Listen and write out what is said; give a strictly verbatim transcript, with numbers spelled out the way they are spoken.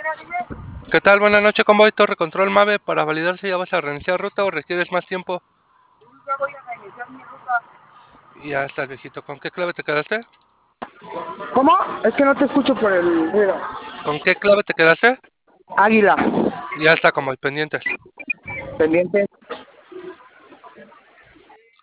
¿Qué tal? Buenas noches, Convoy Torre Control Mave para validar si ya vas a reiniciar ruta o requieres más tiempo. Ya voy a reiniciar mi ruta. Ya estás, viejito. ¿Con qué clave te quedaste? ¿Cómo? Es que no te escucho por el ruido. ¿Con qué clave te quedaste? Águila, Ya está, Convoy, pendientes. pendiente.